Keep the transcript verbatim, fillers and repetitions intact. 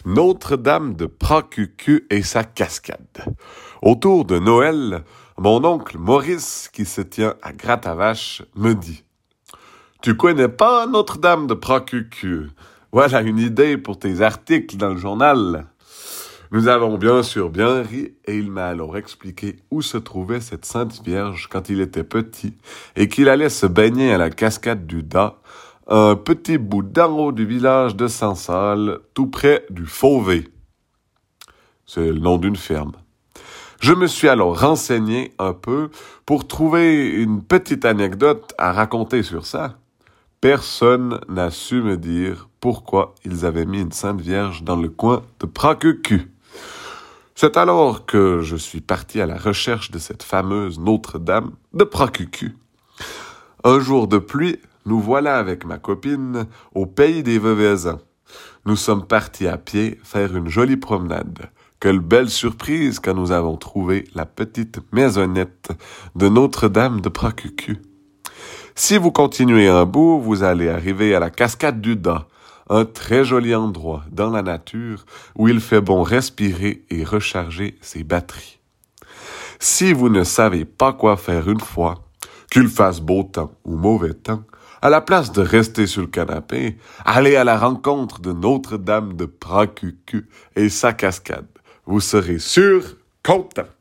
Notre-Dame de Pracucu et sa cascade. Autour de Noël, mon oncle Maurice, qui se tient à Gratte-à-Vache, me dit « Tu connais pas Notre-Dame de Pracucu? Voilà une idée pour tes articles dans le journal. » Nous avons bien sûr bien ri et il m'a alors expliqué où se trouvait cette Sainte Vierge quand il était petit et qu'il allait se baigner à la cascade du Da, un petit bout d'en haut du village de Saint-Salle, tout près du Fauvé. C'est le nom d'une ferme. Je me suis alors renseigné un peu pour trouver une petite anecdote à raconter sur ça. Personne n'a su me dire pourquoi ils avaient mis une Sainte Vierge dans le coin de Pracucu. C'est alors que je suis parti à la recherche de cette fameuse Notre-Dame de Pracucu. Un jour de pluie, nous voilà avec ma copine au pays des Veuvezans. Nous sommes partis à pied faire une jolie promenade. Quelle belle surprise quand nous avons trouvé la petite maisonnette de Notre-Dame de Pracucu. Si vous continuez un bout, vous allez arriver à la cascade du Da, un très joli endroit dans la nature où il fait bon respirer et recharger ses batteries. Si vous ne savez pas quoi faire une fois, qu'il fasse beau temps ou mauvais temps, à la place de rester sur le canapé, allez à la rencontre de Notre-Dame de Pracucu et sa cascade. Vous serez sûr content.